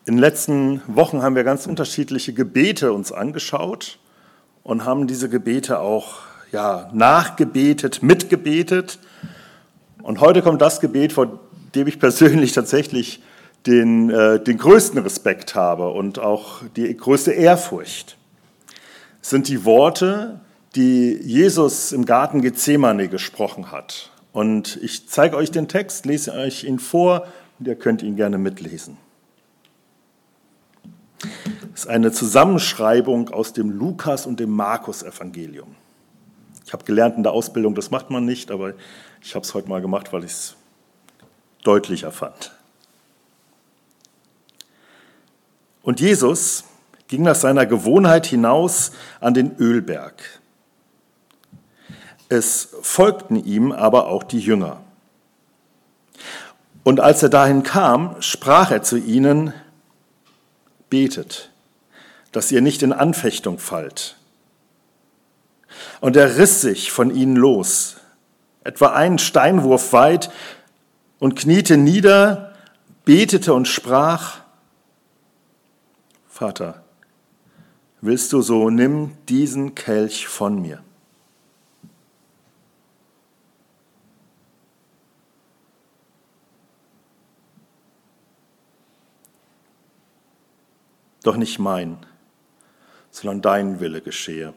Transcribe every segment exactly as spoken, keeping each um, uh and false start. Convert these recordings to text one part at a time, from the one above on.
In den letzten Wochen haben wir ganz unterschiedliche Gebete uns angeschaut und haben diese Gebete auch ja, nachgebetet, mitgebetet. Und heute kommt das Gebet, vor dem ich persönlich tatsächlich den, äh, den größten Respekt habe und auch die größte Ehrfurcht. Es sind die Worte, die Jesus im Garten Gethsemane gesprochen hat. Und ich zeige euch den Text, lese euch ihn vor und ihr könnt ihn gerne mitlesen. Das ist eine Zusammenschreibung aus dem Lukas- und dem Markus-Evangelium. Ich habe gelernt in der Ausbildung, das macht man nicht, aber ich habe es heute mal gemacht, weil ich es deutlicher fand. Und Jesus ging nach seiner Gewohnheit hinaus an den Ölberg. Es folgten ihm aber auch die Jünger. Und als er dahin kam, sprach er zu ihnen: Betet, dass ihr nicht in Anfechtung fallt. Und er riss sich von ihnen los, etwa einen Steinwurf weit, und kniete nieder, betete und sprach: Vater, willst du, so nimm diesen Kelch von mir. Doch nicht mein, sondern dein Wille geschehe.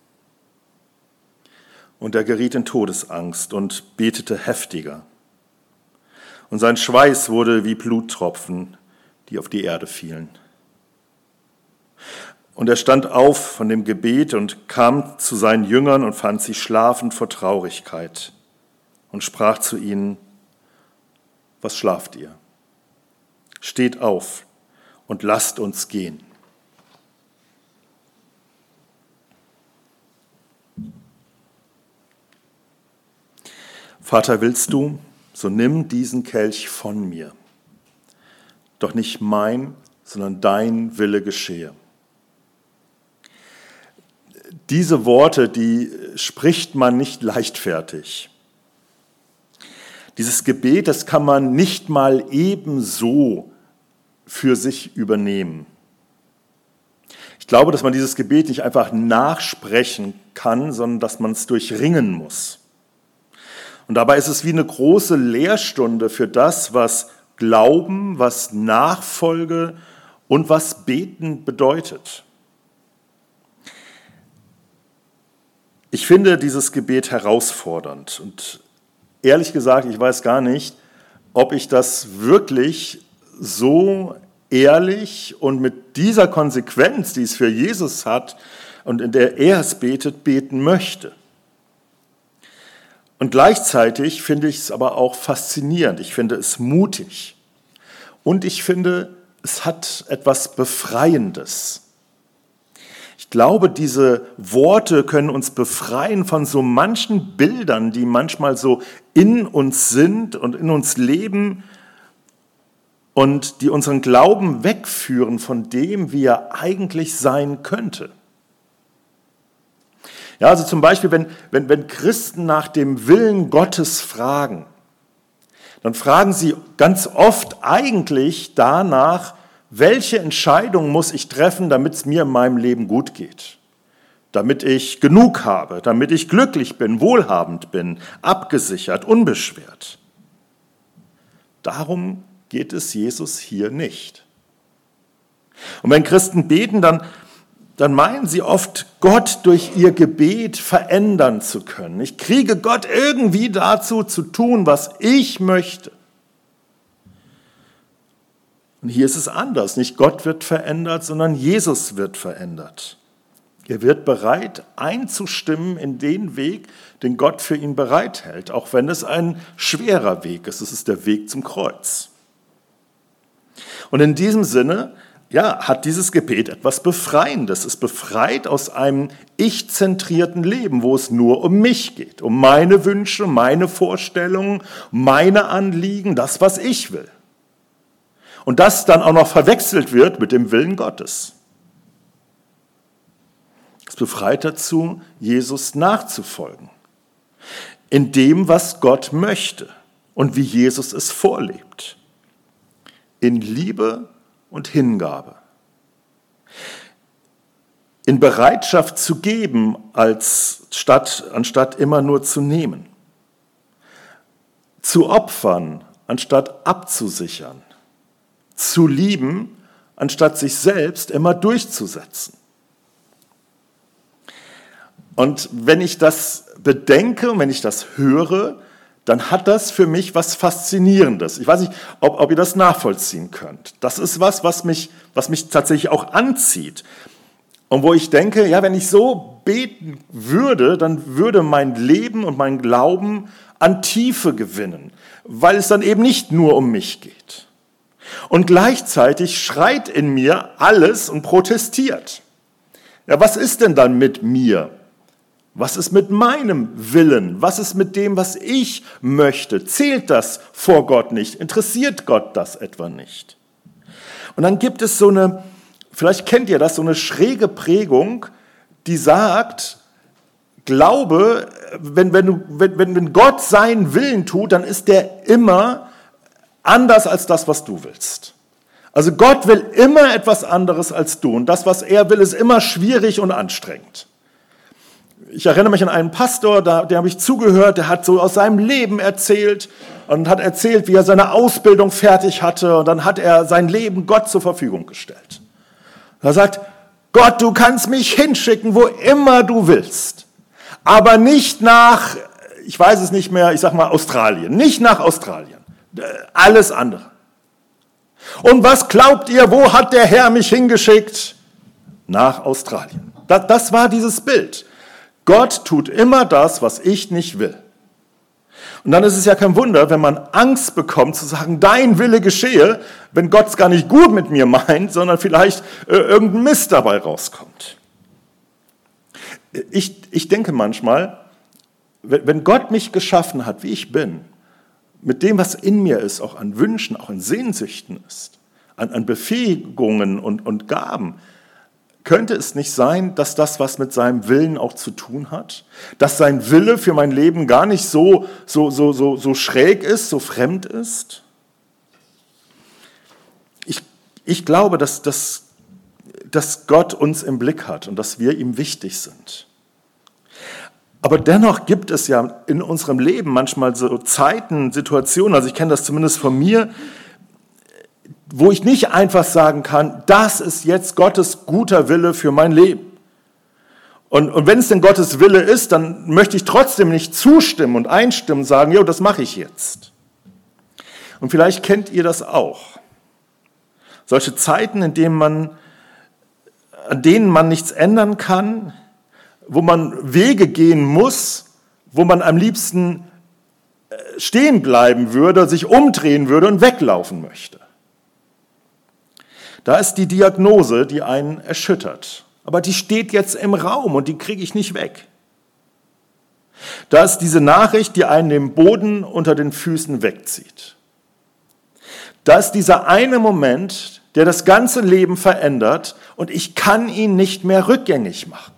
Und er geriet in Todesangst und betete heftiger. Und sein Schweiß wurde wie Bluttropfen, die auf die Erde fielen. Und er stand auf von dem Gebet und kam zu seinen Jüngern und fand sie schlafend vor Traurigkeit und sprach zu ihnen: Was schlaft ihr? Steht auf und lasst uns gehen. Vater, willst du, so nimm diesen Kelch von mir. Doch nicht mein, sondern dein Wille geschehe. Diese Worte, die spricht man nicht leichtfertig. Dieses Gebet, das kann man nicht mal ebenso für sich übernehmen. Ich glaube, dass man dieses Gebet nicht einfach nachsprechen kann, sondern dass man es durchringen muss. Und dabei ist es wie eine große Lehrstunde für das, was Glauben, was Nachfolge und was Beten bedeutet. Ich finde dieses Gebet herausfordernd und ehrlich gesagt, ich weiß gar nicht, ob ich das wirklich so ehrlich und mit dieser Konsequenz, die es für Jesus hat und in der er es betet, beten möchte. Und gleichzeitig finde ich es aber auch faszinierend, ich finde es mutig und ich finde, es hat etwas Befreiendes. Ich glaube, diese Worte können uns befreien von so manchen Bildern, die manchmal so in uns sind und in uns leben und die unseren Glauben wegführen von dem, wie er eigentlich sein könnte. Ja, also zum Beispiel, wenn, wenn, wenn Christen nach dem Willen Gottes fragen, dann fragen sie ganz oft eigentlich danach, welche Entscheidung muss ich treffen, damit es mir in meinem Leben gut geht? Damit ich genug habe, damit ich glücklich bin, wohlhabend bin, abgesichert, unbeschwert. Darum geht es Jesus hier nicht. Und wenn Christen beten, dann, dann meinen sie oft, Gott durch ihr Gebet verändern zu können. Ich kriege Gott irgendwie dazu zu tun, was ich möchte. Und hier ist es anders. Nicht Gott wird verändert, sondern Jesus wird verändert. Er wird bereit, einzustimmen in den Weg, den Gott für ihn bereithält, auch wenn es ein schwerer Weg ist. Es ist der Weg zum Kreuz. Und in diesem Sinne, ja, hat dieses Gebet etwas Befreiendes. Es befreit aus einem ich-zentrierten Leben, wo es nur um mich geht, um meine Wünsche, meine Vorstellungen, meine Anliegen, das, was ich will. Und das dann auch noch verwechselt wird mit dem Willen Gottes. Es befreit dazu, Jesus nachzufolgen. In dem, was Gott möchte und wie Jesus es vorlebt. In Liebe und Hingabe. In Bereitschaft zu geben, als statt, anstatt immer nur zu nehmen. Zu opfern, anstatt abzusichern. Zu lieben, anstatt sich selbst immer durchzusetzen. Und wenn ich das bedenke und wenn ich das höre, dann hat das für mich was Faszinierendes. Ich weiß nicht, ob, ob ihr das nachvollziehen könnt. Das ist was, was mich, was mich tatsächlich auch anzieht. Und wo ich denke, ja, wenn ich so beten würde, dann würde mein Leben und mein Glauben an Tiefe gewinnen, weil es dann eben nicht nur um mich geht. Und gleichzeitig schreit in mir alles und protestiert. Ja, was ist denn dann mit mir? Was ist mit meinem Willen? Was ist mit dem, was ich möchte? Zählt das vor Gott nicht? Interessiert Gott das etwa nicht? Und dann gibt es so eine, vielleicht kennt ihr das, so eine schräge Prägung, die sagt, Glaube, wenn, wenn, du, wenn, wenn Gott seinen Willen tut, dann ist der immer anders als das, was du willst. Also Gott will immer etwas anderes als du und das, was er will, ist immer schwierig und anstrengend. Ich erinnere mich an einen Pastor, da, dem habe ich zugehört, der hat so aus seinem Leben erzählt und hat erzählt, wie er seine Ausbildung fertig hatte und dann hat er sein Leben Gott zur Verfügung gestellt. Er sagt, Gott, du kannst mich hinschicken, wo immer du willst, aber nicht nach, ich weiß es nicht mehr, ich sag mal Australien, nicht nach Australien, alles andere. Und was glaubt ihr, wo hat der Herr mich hingeschickt? Nach Australien. Das, das war dieses Bild. Gott tut immer das, was ich nicht will. Und dann ist es ja kein Wunder, wenn man Angst bekommt, zu sagen, dein Wille geschehe, wenn Gott es gar nicht gut mit mir meint, sondern vielleicht äh, irgendein Mist dabei rauskommt. Ich, ich denke manchmal, wenn Gott mich geschaffen hat, wie ich bin, mit dem, was in mir ist, auch an Wünschen, auch an Sehnsüchten ist, an, an Befähigungen und, und Gaben, könnte es nicht sein, dass das was mit seinem Willen auch zu tun hat? Dass sein Wille für mein Leben gar nicht so, so, so, so, so schräg ist, so fremd ist? Ich, ich glaube, dass, dass, dass Gott uns im Blick hat und dass wir ihm wichtig sind. Aber dennoch gibt es ja in unserem Leben manchmal so Zeiten, Situationen, also ich kenne das zumindest von mir, wo ich nicht einfach sagen kann, das ist jetzt Gottes guter Wille für mein Leben. Und, und wenn es denn Gottes Wille ist, dann möchte ich trotzdem nicht zustimmen und einstimmen und sagen, jo, das mache ich jetzt. Und vielleicht kennt ihr das auch. Solche Zeiten, in denen man, an denen man nichts ändern kann, wo man Wege gehen muss, wo man am liebsten stehen bleiben würde, sich umdrehen würde und weglaufen möchte. Da ist die Diagnose, die einen erschüttert. Aber die steht jetzt im Raum und die kriege ich nicht weg. Da ist diese Nachricht, die einen den Boden unter den Füßen wegzieht. Da ist dieser eine Moment, der das ganze Leben verändert und ich kann ihn nicht mehr rückgängig machen.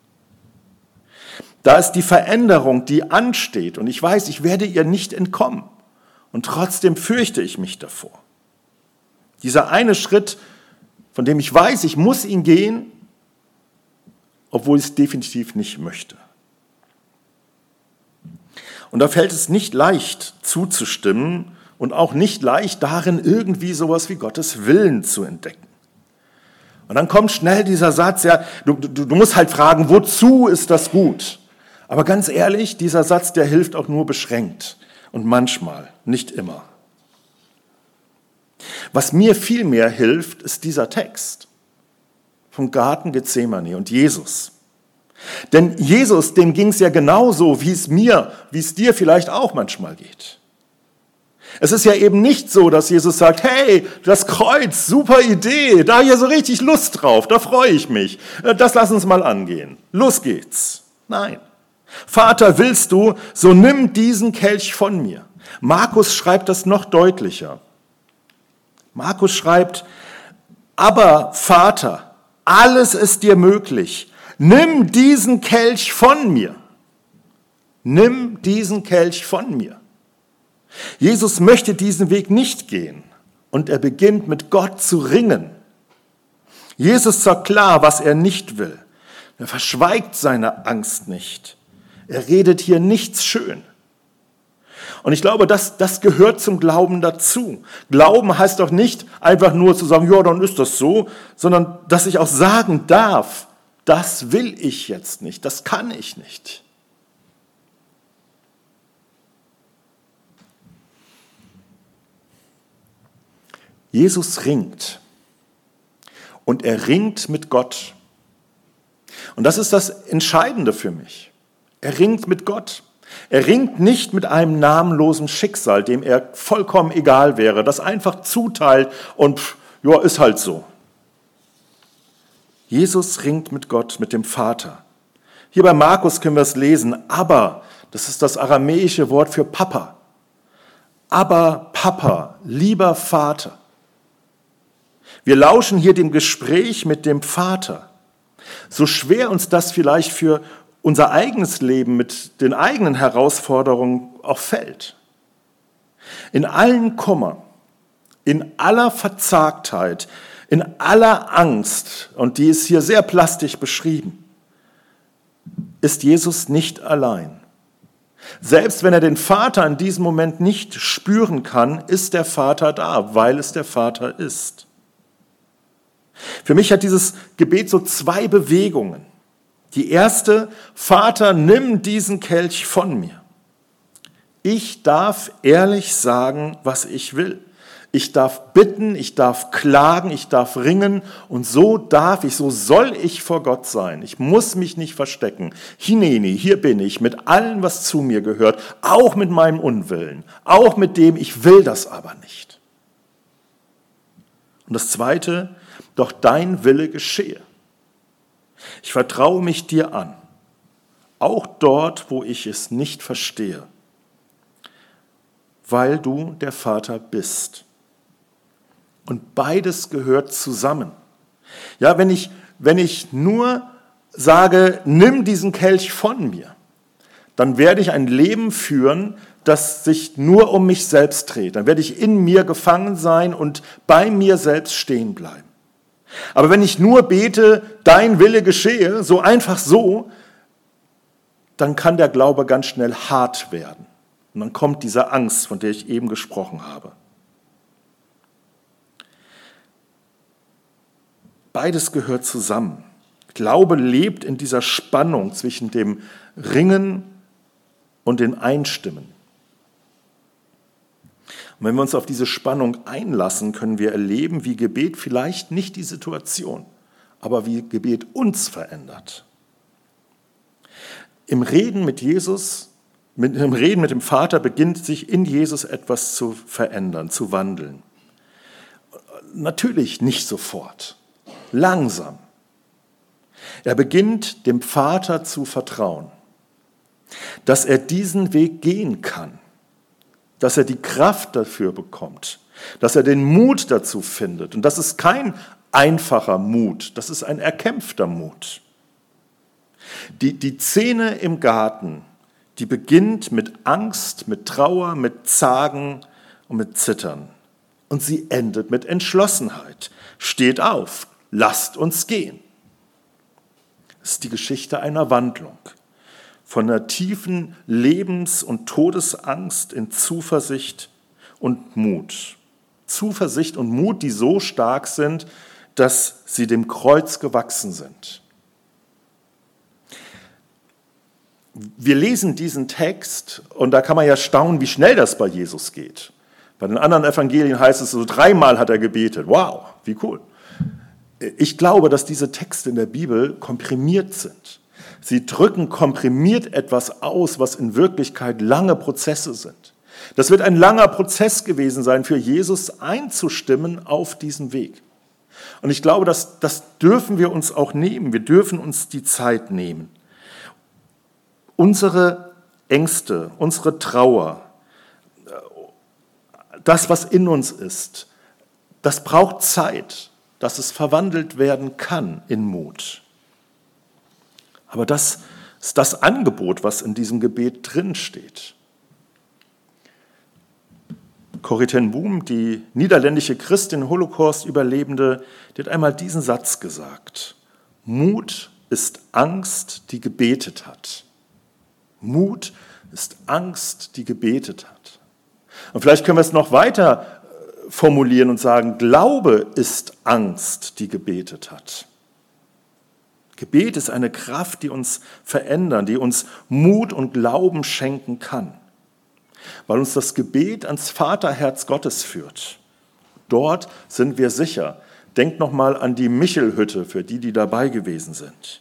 Da ist die Veränderung, die ansteht und ich weiß, ich werde ihr nicht entkommen. Und trotzdem fürchte ich mich davor. Dieser eine Schritt, von dem ich weiß, ich muss ihn gehen, obwohl ich es definitiv nicht möchte. Und da fällt es nicht leicht zuzustimmen und auch nicht leicht darin, irgendwie sowas wie Gottes Willen zu entdecken. Und dann kommt schnell dieser Satz, ja, du, du, du musst halt fragen, wozu ist das gut? Aber ganz ehrlich, dieser Satz, der hilft auch nur beschränkt und manchmal, nicht immer. Was mir viel mehr hilft, ist dieser Text vom Garten Gethsemane und Jesus. Denn Jesus, dem ging es ja genauso, wie es mir, wie es dir vielleicht auch manchmal geht. Es ist ja eben nicht so, dass Jesus sagt, hey, das Kreuz, super Idee, da habe ich ja so richtig Lust drauf, da freue ich mich, das lass uns mal angehen, los geht's. Nein. Vater, willst du, so nimm diesen Kelch von mir. Markus schreibt das noch deutlicher. Markus schreibt, aber Vater, alles ist dir möglich. Nimm diesen Kelch von mir. Nimm diesen Kelch von mir. Jesus möchte diesen Weg nicht gehen, und er beginnt mit Gott zu ringen. Jesus sagt klar, was er nicht will. Er verschweigt seine Angst nicht. Er redet hier nichts schön. Und ich glaube, das, das gehört zum Glauben dazu. Glauben heißt doch nicht einfach nur zu sagen, ja, dann ist das so, sondern dass ich auch sagen darf, das will ich jetzt nicht, das kann ich nicht. Jesus ringt und er ringt mit Gott. Und das ist das Entscheidende für mich. Er ringt mit Gott. Er ringt nicht mit einem namenlosen Schicksal, dem er vollkommen egal wäre, das einfach zuteilt und ja, ist halt so. Jesus ringt mit Gott, mit dem Vater. Hier bei Markus können wir es lesen, aber, das ist das aramäische Wort für Papa. Aber Papa, lieber Vater. Wir lauschen hier dem Gespräch mit dem Vater. So schwer uns das vielleicht für unser eigenes Leben mit den eigenen Herausforderungen auch fällt. In allen Kummer, in aller Verzagtheit, in aller Angst, und die ist hier sehr plastisch beschrieben, ist Jesus nicht allein. Selbst wenn er den Vater in diesem Moment nicht spüren kann, ist der Vater da, weil es der Vater ist. Für mich hat dieses Gebet so zwei Bewegungen. Die erste, Vater, nimm diesen Kelch von mir. Ich darf ehrlich sagen, was ich will. Ich darf bitten, ich darf klagen, ich darf ringen und so darf ich, so soll ich vor Gott sein. Ich muss mich nicht verstecken. Hineni, hier bin ich mit allem, was zu mir gehört, auch mit meinem Unwillen, auch mit dem, ich will das aber nicht. Und das Zweite, doch dein Wille geschehe. Ich vertraue mich dir an, auch dort, wo ich es nicht verstehe, weil du der Vater bist. Und beides gehört zusammen. Ja, wenn ich, wenn ich nur sage, nimm diesen Kelch von mir, dann werde ich ein Leben führen, das sich nur um mich selbst dreht. Dann werde ich in mir gefangen sein und bei mir selbst stehen bleiben. Aber wenn ich nur bete, dein Wille geschehe, so einfach so, dann kann der Glaube ganz schnell hart werden. Und dann kommt diese Angst, von der ich eben gesprochen habe. Beides gehört zusammen. Glaube lebt in dieser Spannung zwischen dem Ringen und dem Einstimmen. Und wenn wir uns auf diese Spannung einlassen, können wir erleben, wie Gebet vielleicht nicht die Situation, aber wie Gebet uns verändert. Im Reden mit Jesus, mit dem Reden mit dem Vater beginnt sich in Jesus etwas zu verändern, zu wandeln. Natürlich nicht sofort, langsam. Er beginnt dem Vater zu vertrauen, dass er diesen Weg gehen kann, dass er die Kraft dafür bekommt, dass er den Mut dazu findet. Und das ist kein einfacher Mut, das ist ein erkämpfter Mut. Die, die Szene im Garten, die beginnt mit Angst, mit Trauer, mit Zagen und mit Zittern. Und sie endet mit Entschlossenheit. Steht auf, lasst uns gehen. Es ist die Geschichte einer Wandlung. Von einer tiefen Lebens- und Todesangst in Zuversicht und Mut. Zuversicht und Mut, die so stark sind, dass sie dem Kreuz gewachsen sind. Wir lesen diesen Text und da kann man ja staunen, wie schnell das bei Jesus geht. Bei den anderen Evangelien heißt es, so dreimal hat er gebetet. Wow, wie cool. Ich glaube, dass diese Texte in der Bibel komprimiert sind. Sie drücken komprimiert etwas aus, was in Wirklichkeit lange Prozesse sind. Das wird ein langer Prozess gewesen sein, für Jesus einzustimmen auf diesen Weg. Und ich glaube, das, das dürfen wir uns auch nehmen. Wir dürfen uns die Zeit nehmen. Unsere Ängste, unsere Trauer, das, was in uns ist, das braucht Zeit, dass es verwandelt werden kann in Mut. Aber das ist das Angebot, was in diesem Gebet drin steht. Corrie ten Boom, die niederländische Christin, Holocaust-Überlebende, die hat einmal diesen Satz gesagt: Mut ist Angst, die gebetet hat. Mut ist Angst, die gebetet hat. Und vielleicht können wir es noch weiter formulieren und sagen, Glaube ist Angst, die gebetet hat. Gebet ist eine Kraft, die uns verändern, die uns Mut und Glauben schenken kann, weil uns das Gebet ans Vaterherz Gottes führt. Dort sind wir sicher. Denkt nochmal an die Michelhütte, für die, die dabei gewesen sind.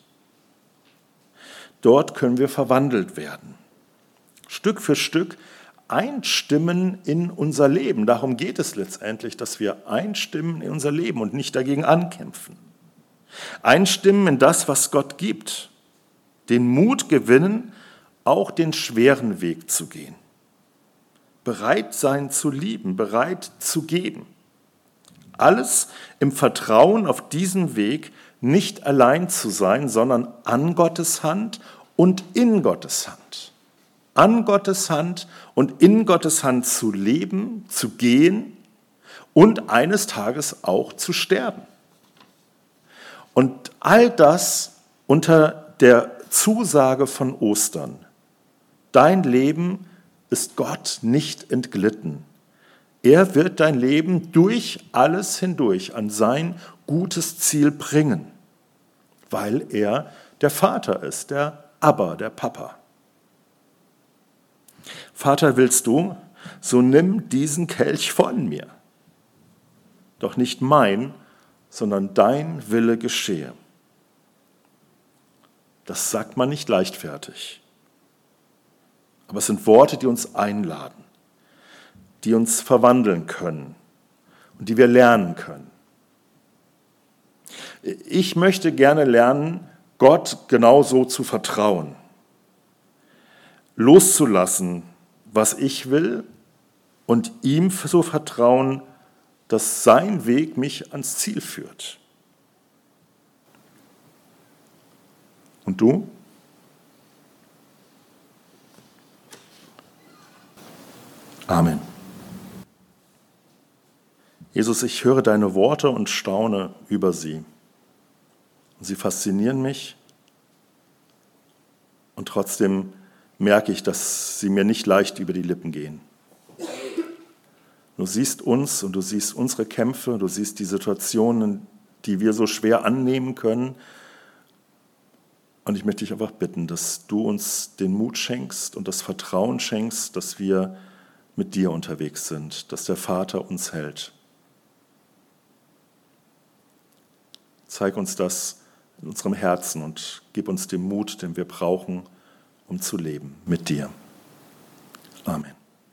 Dort können wir verwandelt werden. Stück für Stück einstimmen in unser Leben. Darum geht es letztendlich, dass wir einstimmen in unser Leben und nicht dagegen ankämpfen. Einstimmen in das, was Gott gibt. Den Mut gewinnen, auch den schweren Weg zu gehen. Bereit sein zu lieben, bereit zu geben. Alles im Vertrauen auf diesen Weg, nicht allein zu sein, sondern an Gottes Hand und in Gottes Hand. An Gottes Hand und in Gottes Hand zu leben, zu gehen und eines Tages auch zu sterben. Und all das unter der Zusage von Ostern. Dein Leben ist Gott nicht entglitten. Er wird dein Leben durch alles hindurch an sein gutes Ziel bringen, weil er der Vater ist, der Abba, der Papa. Vater, willst du, so nimm diesen Kelch von mir. Doch nicht mein, sondern dein Wille geschehe. Das sagt man nicht leichtfertig. Aber es sind Worte, die uns einladen, die uns verwandeln können und die wir lernen können. Ich möchte gerne lernen, Gott genauso zu vertrauen, loszulassen, was ich will, und ihm so vertrauen, dass sein Weg mich ans Ziel führt. Und du? Amen. Jesus, ich höre deine Worte und staune über sie. Sie faszinieren mich und trotzdem merke ich, dass sie mir nicht leicht über die Lippen gehen. Du siehst uns und du siehst unsere Kämpfe, du siehst die Situationen, die wir so schwer annehmen können. Und ich möchte dich einfach bitten, dass du uns den Mut schenkst und das Vertrauen schenkst, dass wir mit dir unterwegs sind, dass der Vater uns hält. Zeig uns das in unserem Herzen und gib uns den Mut, den wir brauchen, um zu leben mit dir. Amen.